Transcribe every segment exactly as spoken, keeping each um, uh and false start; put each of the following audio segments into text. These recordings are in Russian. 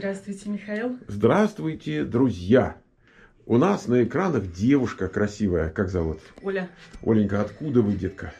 Здравствуйте, Михаил. Здравствуйте, друзья. У нас на экранах девушка красивая. Как зовут? Оля. Оленька, откуда вы, детка?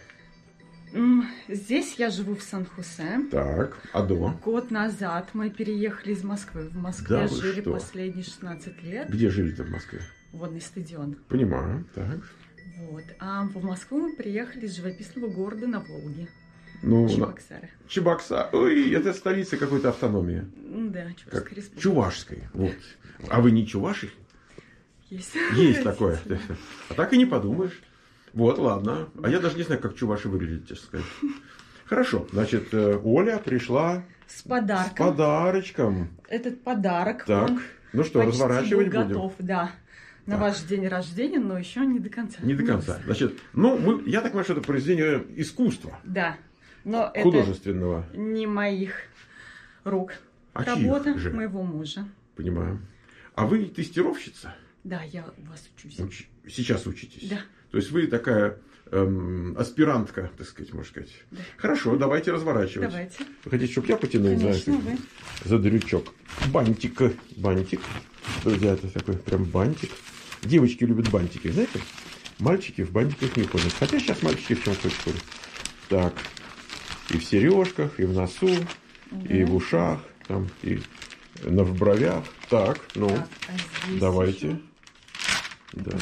Здесь я живу в Сан-Хосе. Так, а дома? Год назад мы переехали из Москвы. В Москве Да жили что? последние шестнадцать лет. Где жили-то в Москве? Водный стадион. Понимаю, так. Вот. А в Москву мы приехали из живописного города на Волге. Ну, Чебоксары. На... Чебоксар. Ой, это столица какой-то автономии. Да, Чувашской как... республики. Чувашской. Вот. А вы не чуваши? Есть. Есть такое. А так и не подумаешь. Вот, ладно. А я даже не знаю, как чуваши выглядят, честно сказать. Хорошо. Значит, Оля пришла с подарком. С подарочком. Этот подарок. Так. Ну что, почти разворачивать был будем? Готов, да. На так. ваш день рождения, но еще не до конца. Не до конца. Значит, ну, мы, я так понимаю, что это произведение искусства. Да. Но художественного. Это не моих рук. А Работа же? моего мужа. Понимаю. А вы тестировщица? Да, я у вас учусь. Уч... Сейчас учитесь? Да. То есть вы такая эм, аспирантка, так сказать, можно сказать. Да. Хорошо, давайте разворачивать. Давайте. Вы хотите, чтобы я потянул Конечно, за, вы. за дрючок? Бантик. Бантик. Друзья, это такой прям бантик. Девочки любят бантики, знаете? Мальчики в бантиках не ходят. Хотя сейчас мальчики в чем хоть ходят. Так. И в сережках, и в носу, угу. и в ушах, там, и на в бровях. Так, ну, так, а давайте. Еще? Да.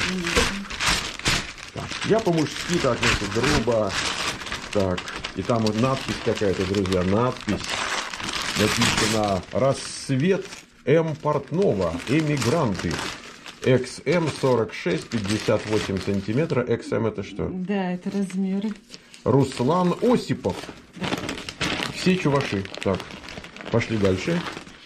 Так, я по-мужски так, ну, грубо. Так, и там вот надпись какая-то, друзья, надпись. Написано «Рассвет М. Портнова. Эмигранты». икс эм сорок шесть, пятьдесят восемь сантиметров. икс эм это что? Да, это размеры. Руслан Осипов. Да. Все чуваши. Так, пошли дальше.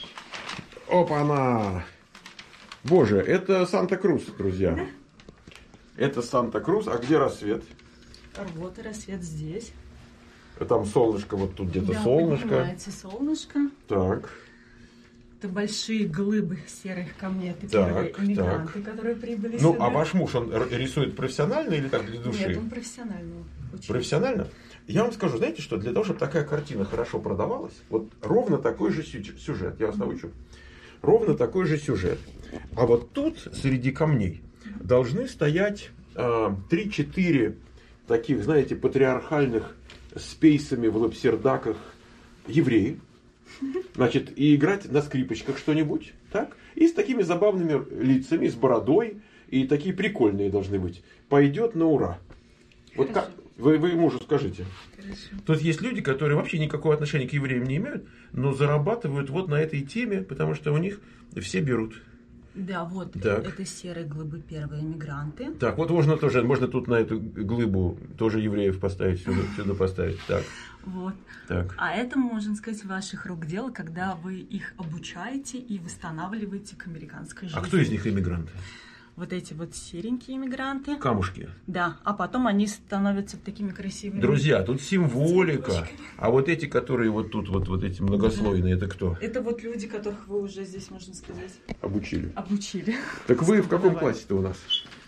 Опа-на! Боже, это Санта-Крус, друзья. Да? Это Санта-Крус. А где рассвет? Вот рассвет здесь. Там солнышко, вот тут где-то да, солнышко. поднимается солнышко. Так. Это большие глыбы серых камней. Это так, первые иммигранты, так. которые прибыли ну, сюда. а ваш муж, он рисует профессионально или так для души? Нет, он профессионально. Очень. Профессионально? Я вам скажу, знаете что, для того, чтобы такая картина хорошо продавалась, вот ровно такой же сюжет, я вас научу, ровно такой же сюжет. А вот тут, среди камней, должны стоять три-четыре таких, знаете, патриархальных с пейсами в лапсердаках евреи, значит, и играть на скрипочках что-нибудь, так? И с такими забавными лицами, с бородой, и такие прикольные должны быть. Пойдет на ура. Вот как, вы, вы мужу скажите. Хорошо. Тут есть люди, которые вообще никакого отношения к евреям не имеют, но зарабатывают вот на этой теме, потому что у них все берут. Да, вот так. это серые глыбы, первые мигранты. Так, вот можно тоже, можно тут на эту глыбу тоже евреев поставить, сюда, сюда поставить. Так. Вот. Так. А это, можно сказать, ваших рук дело, когда вы их обучаете и восстанавливаете к американской жизни. А кто из них иммигранты? Вот эти вот серенькие иммигранты. Камушки. Да, а потом они становятся такими красивыми. Друзья, тут символика. А вот эти, которые вот тут, вот, вот эти многослойные, это кто? Это вот люди, которых вы уже здесь, можно сказать, обучили. Обучили. Так вы в каком классе-то у нас?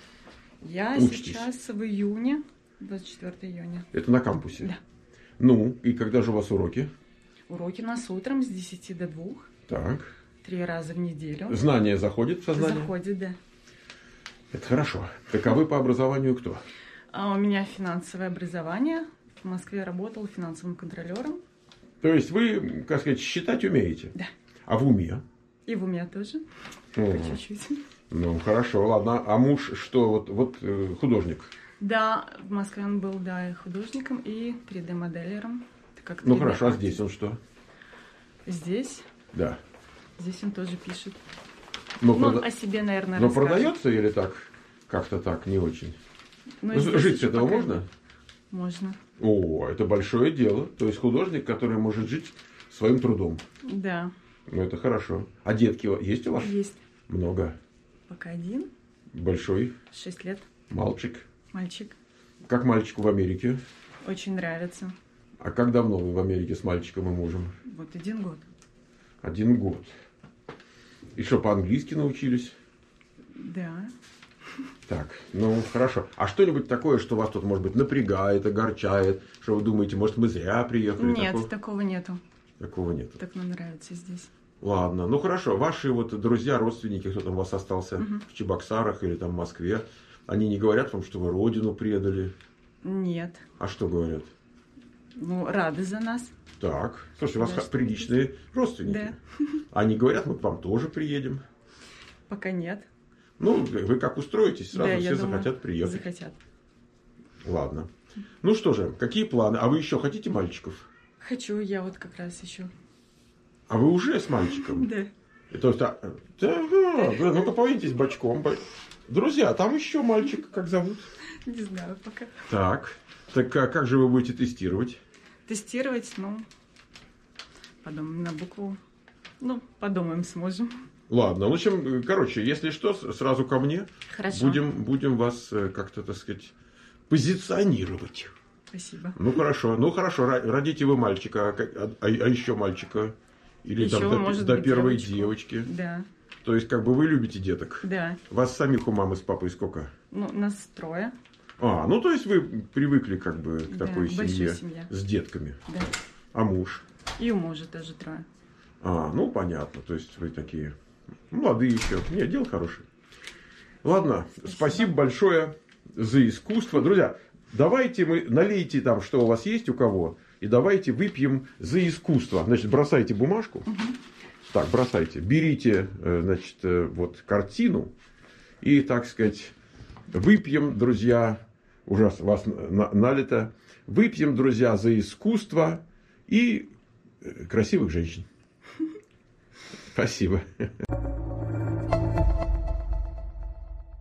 Я учитесь? Сейчас в июне, двадцать четвёртого июня. Это на кампусе? Да. Ну, и когда же у вас уроки? Уроки у нас утром с десяти до двух. Так. Три раза в неделю. Знание заходит в сознание? Заходит, да. Это хорошо. Так а вы по образованию кто? А у меня финансовое образование. В Москве работала финансовым контролером. То есть вы, как сказать, считать умеете? Да. А в уме? И в уме тоже. О, по чуть-чуть. Ну, хорошо, ладно. А муж что, вот, вот художник? Да, в Москве он был, да, и художником, и три дэ-моделером. Как ну, хорошо, а здесь он что? Здесь? Да. Здесь он тоже пишет. Но ну, прода... он о себе, наверное, Но расскажет. продается или так? Как-то так, не очень. Ну, жить с этого пока... можно? Можно. О, это большое дело. То есть художник, который может жить своим трудом. Да. Ну, это хорошо. А детки есть у вас? Есть. Много. Пока один. Большой? Шесть лет. Мальчик? Мальчик. Как мальчику в Америке? Очень нравится. А как давно вы в Америке с мальчиком и мужем? Вот один год. Один год. И что, по-английски научились? Да. Так, ну хорошо. А что-нибудь такое, что вас тут, может быть, напрягает, огорчает, что вы думаете, может, мы зря приехали? Нет, такого, такого нету. Такого нету. Так нам нравится здесь. Ладно, ну хорошо. Ваши вот друзья, родственники, кто там у вас остался Мгм. в Чебоксарах или там в Москве, они не говорят вам, что вы родину предали? Нет. А что говорят? Ну, рады за нас. Так, слушай, у вас Да, ха- приличные родственники. Да. Они говорят, мы к вам тоже приедем. Пока нет. Ну, вы как устроитесь, сразу Да, все я думаю, захотят приехать. захотят. Ладно. Ну что же, какие планы? А вы еще хотите мальчиков? Хочу, я вот как раз еще. А вы уже с мальчиком? Да. И то есть, а, да, да, да, ну-ка повинитесь бочком. Бо- Друзья, там еще мальчик, как зовут? Не знаю пока. Так, так а как же вы будете тестировать? Тестировать, ну, подумаем на букву. Ну, подумаем, сможем. Ладно, в общем, короче, если что, с- сразу ко мне. Хорошо. Будем, будем вас э, как-то, так сказать, позиционировать. Спасибо. Ну хорошо, ну хорошо, ра- родите вы мальчика, а, как- а- а еще мальчика. Или Еще, там до, может до быть, первой девочку. девочки. Да. То есть, как бы вы любите деток. Да. Вас самих у мамы с папой сколько? Ну, нас трое. А, ну то есть вы привыкли как бы к Да, такой большая семье семья. с детками. Да. А муж? И у мужа тоже трое. А, ну понятно, то есть вы такие молодые еще. Нет, дело хорошее. Ладно, спасибо, спасибо большое за искусство. Друзья, давайте мы налейте там, что у вас есть у кого, и давайте выпьем за искусство. Значит, бросайте бумажку. Угу. Так, бросайте. Берите, э, значит, э, вот картину и, так сказать, выпьем, друзья, уже вас на- налито, выпьем, друзья, за искусство и э, красивых женщин. Спасибо.